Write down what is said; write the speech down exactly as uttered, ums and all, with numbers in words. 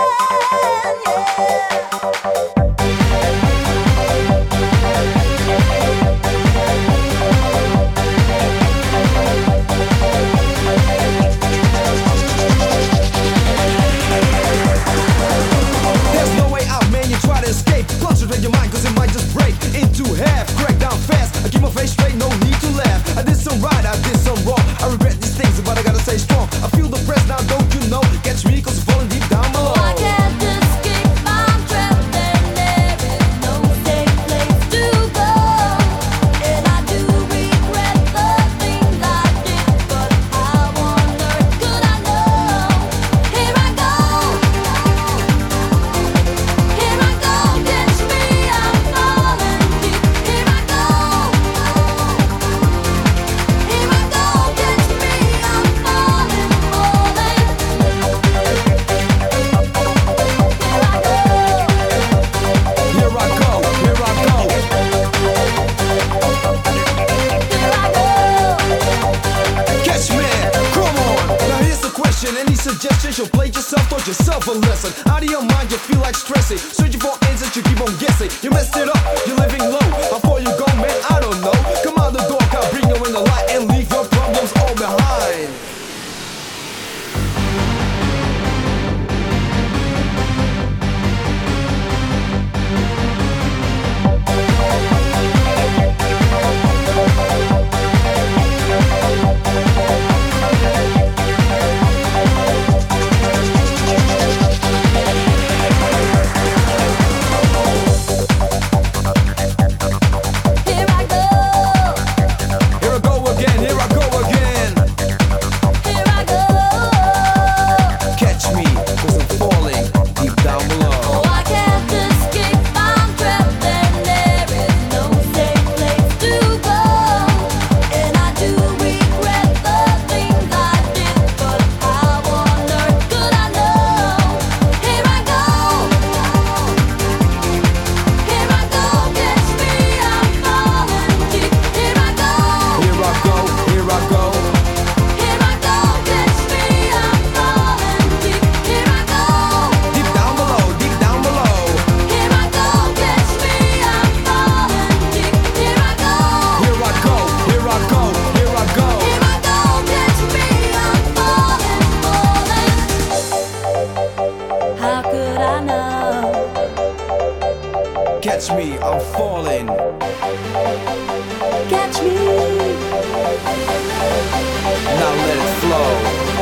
Your mind, cause it might just break into half. Crack down fast, I keep my face straight, no need to laugh. I did some right, I did some wrong. I regret these things, but I gotta stay strong. I feel the press now, don't you know? Catch me, cause I'm falling deep down below. I can't escape, I'm trapped and there is no safe place to go. And I do regret the things I did, but how on earth could I know? Here I go, here I go, catch me. Any suggestions? You'll play yourself, taught yourself a lesson. Out of your mind, you feel like stressing. Searching for answers, you keep on guessing. You messed it up, you're living low. How far you go, man, I don't know. Come out the door, I'll bring you in the light and leave your problems all behind. Catch me, I'm falling. Catch me. Now let it flow.